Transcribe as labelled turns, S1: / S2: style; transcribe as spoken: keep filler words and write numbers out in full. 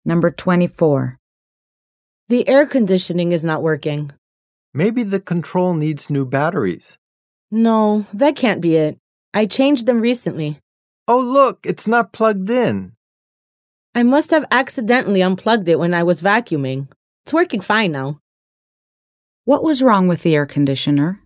S1: Number twenty-four.
S2: The air conditioning is not working.
S3: Maybe the control needs new batteries.
S2: No, that can't be it. I changed them recently.
S3: Oh, look, it's not plugged in.
S2: I must have accidentally unplugged it when I was vacuuming. It's working fine now.
S1: What was wrong with the air conditioner?